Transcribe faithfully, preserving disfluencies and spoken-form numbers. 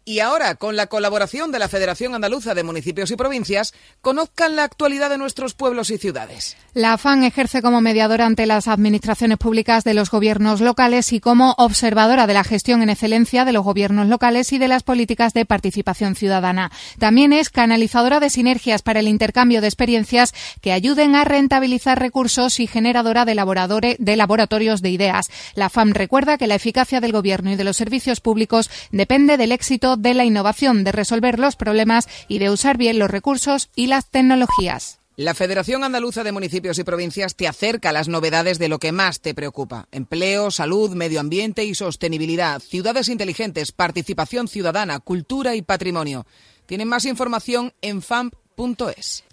Y ahora, con la colaboración de la Federación Andaluza de Municipios y Provincias, conozcan la actualidad de nuestros pueblos y ciudades. La FAN ejerce como mediadora ante las administraciones públicas de los gobiernos locales y como observadora de la gestión en excelencia de los gobiernos locales y de las políticas de participación ciudadana. También es canalizadora de sinergias para el intercambio de experiencias que ayuden a rentabilizar recursos y generadora de, laboradores, de laboratorios de ideas. La FAN recuerda que la eficacia del gobierno y de los servicios públicos depende del éxito de la innovación, de resolver los problemas y de usar bien los recursos y las tecnologías. La Federación Andaluza de Municipios y Provincias te acerca a las novedades de lo que más te preocupa. Empleo, salud, medio ambiente y sostenibilidad, ciudades inteligentes, participación ciudadana, cultura y patrimonio. Tienen más información en famp punto es.